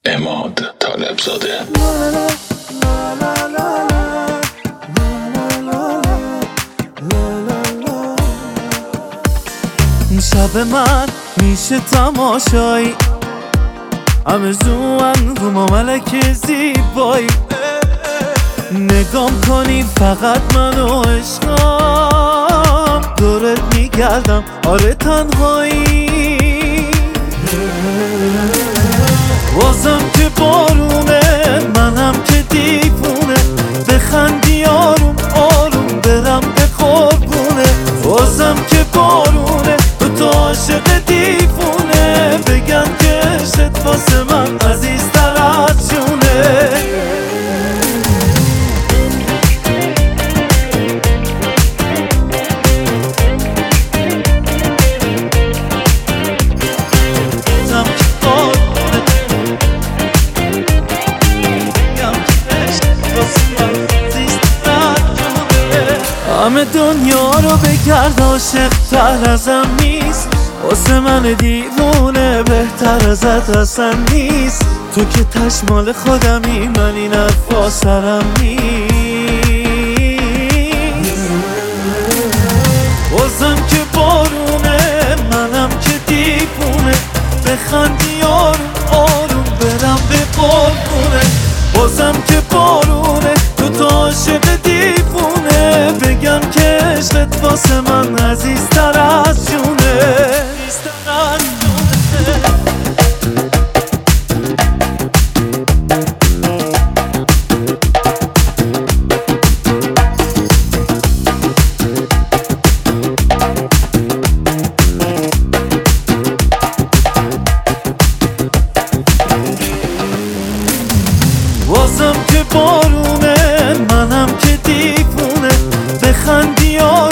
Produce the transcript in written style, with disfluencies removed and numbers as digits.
عماد طالبزاده. شب من میشه تماشایی، همه زوان رو ما ملک زیبایی، نگام کنی فقط منو عشقم، دورت میگردم آره تنهایی، بازم که بارونه منم که دیوونه، بخندی آروم آروم برم به قربونه، بازم که بارونه تو عاشق دیوونه، بگن که عشقت واسه من عزیزتر از جونه. همه دنیا رو بگرد عاشق تر ازم نیست، واسه من دیوونه بهتر ازت اصلا نیست، تو که تشمال خودمی من این حرفا سرم نیست، بازم که بارونه منم که دیوونه، بخندی آروم آروم برم به قربونه، بازم که بارونه تو عاشق دیوونه، بگم که عشقت واسه من عزیزتر از جونه. بازم که بارونه منم که دیوونه، بخندی